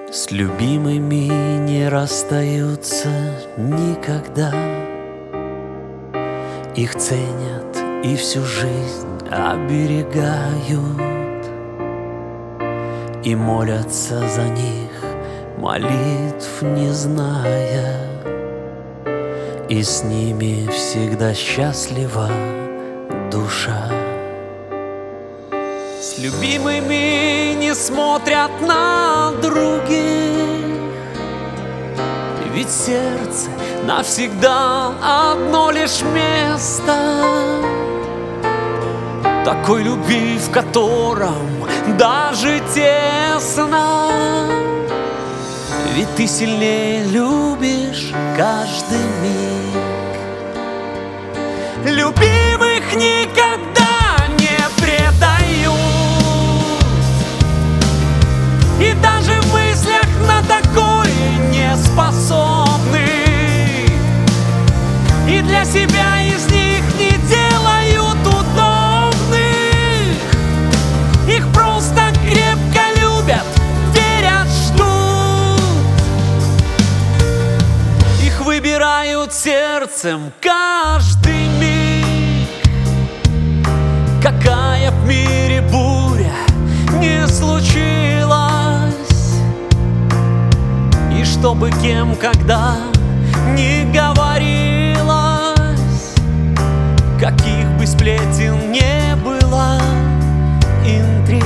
С любимыми не расстаются никогда. Их ценят и всю жизнь оберегают, и молятся за них, молитв не зная, и с ними всегда счастлива душа. С любимыми не смотрят на других, ведь сердце навсегда одно лишь место такой любви, в котором даже тесно. Ведь ты сильнее любишь каждый миг. Любимых никогда не предают, и даже в мыслях на такое не способны, и для себя из них не делают удобных. Их просто крепко любят, верят, ждут. Их выбирают сердцем каждый миг. Какая в мире буря не случилась, и чтобы кем, когда не говорилось, каких бы сплетен не было, интриг,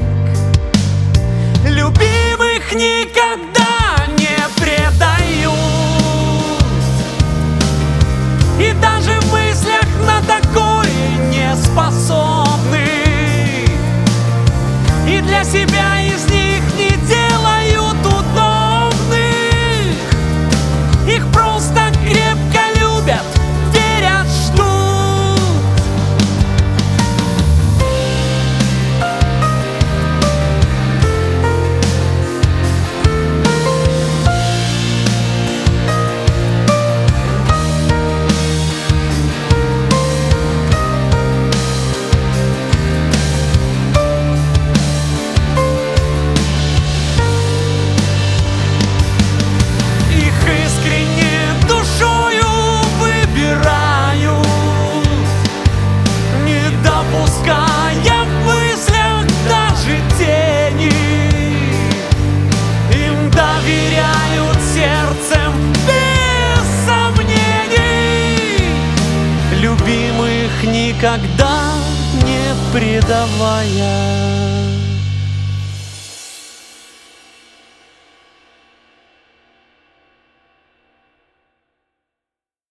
любимых никогда не предают, и даже в мыслях на такое не способны, и для себя из них не делают удобных. Их просто крепко любят, верят, ждут. Пуская в мыслях даже тени, им доверяют сердцем без сомнений, любимых никогда не предавая.